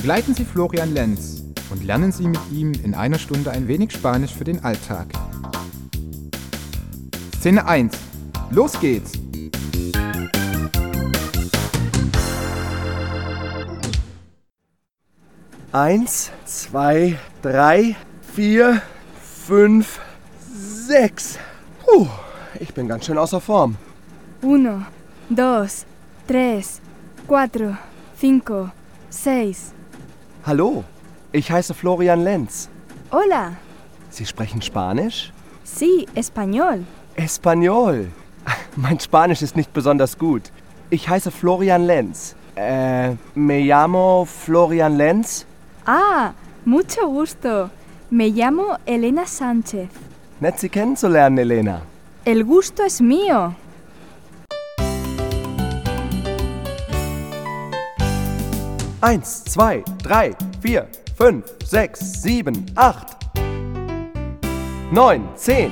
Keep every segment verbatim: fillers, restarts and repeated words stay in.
Begleiten Sie Florian Lenz und lernen Sie mit ihm in einer Stunde ein wenig Spanisch für den Alltag. Szene eins. Los geht's! Eins, zwei, drei, vier, fünf, sechs. Puh, ich bin ganz schön außer Form. Uno, dos, tres, cuatro, cinco, seis. Hallo, ich heiße Florian Lenz. Hola. Sie sprechen Spanisch? Sí, español. Espanol. Mein Spanisch ist nicht besonders gut. Ich heiße Florian Lenz. Äh, me llamo Florian Lenz. Ah, mucho gusto. Me llamo Elena Sánchez. Nett, Sie kennenzulernen, Elena. El gusto es mío. Eins, zwei, drei, vier, fünf, sechs, sieben, acht, neun, zehn.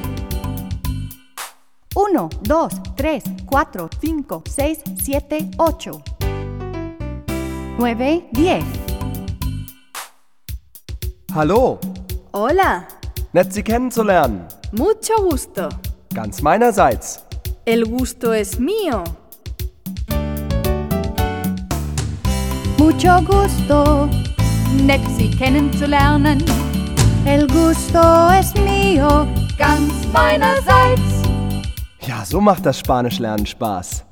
Uno, dos, tres, cuatro, cinco, seis, siete, ocho. Nueve, diez. Hallo, Hola. nett, Sie kennenzulernen. Mucho gusto. Ganz meinerseits. El gusto es mío. Mucho gusto. Nett, Sie kennenzulernen. El gusto es mío. Ganz meinerseits. Ja, so macht das Spanischlernen Spaß.